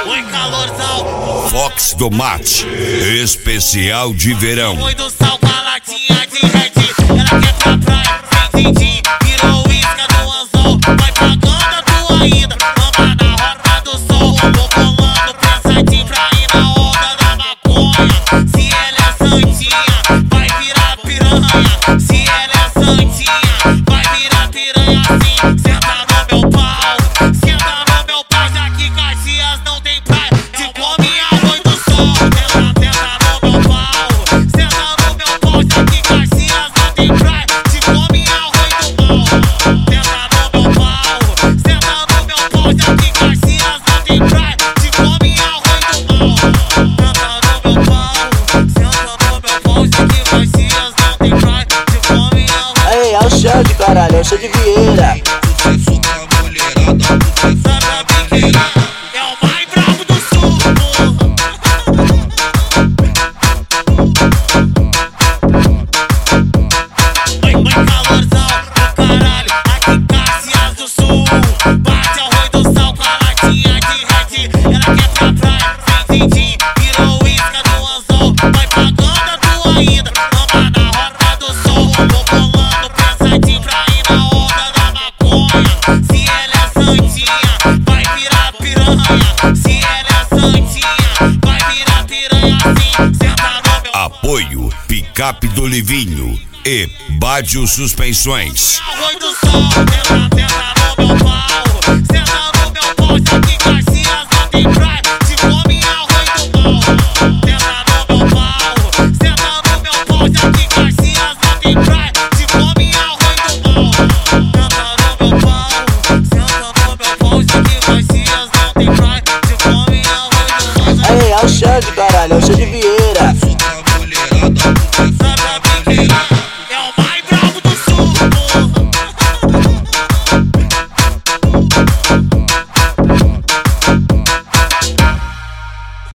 Oi, calorzão. Fox do Mate, especial de verão. Oi do sal com a latinha de red. Ela quer pra praia, sem din-din. Virou isca do anzol. Vai pagando a tua ida. Mama na rota do sol. Vou colando pensadinho pra ir na onda da maconha. Se ela é santinha, vai virar piranha. Se ela é santinha, vai virar piranha assim. Senta no meu pau, senta no meu pau. Já que Caxias não tem praia, te come arroz do sol. Senta no meu pau, senta no meu pau. Já que Caxias não tem praia, te come arroz do mal. Senta no meu pau, senta no meu pau. Já que Caxias não tem praia, te come arroz do mal. Senta no meu pau, senta no meu pau. Já que Caxias não tem praia, te come arroz. Aí, é o Xande, caralho, é o Xande Vieira. Sucesso da mulherada, sucesso da biqueira. É o mais bravo do sul. Oi, calorzão do caralho, aqui Caxias do Sul. Bate arroz do sal com a latinha de red. Ela quer pra praia, sem din-din. Virou isca do anzol. Vai pagando a tua ida. Mama na rota do sol. Vou colando pensadinho pra ir na onda da maconha. Se ela é santinha, vai virar piranha. Se ela é santinha, vai virar piranha assim. Senta no meu Apoio Picape do Livinho e Bádio Suspensões. arroz do sol. Senta no meu pau, senta no meu pau. Já que Caxias não tem praia, te come arroz do mal. Senta no meu pau, senta no meu pau. Já que Caxias não tem praia, te come arroz do mal. Senta no meu pau, senta no meu pau. Já que Caxias não tem praia, te come arroz do mal. Aí, é o Xande, caralho, é o Xande Vieira.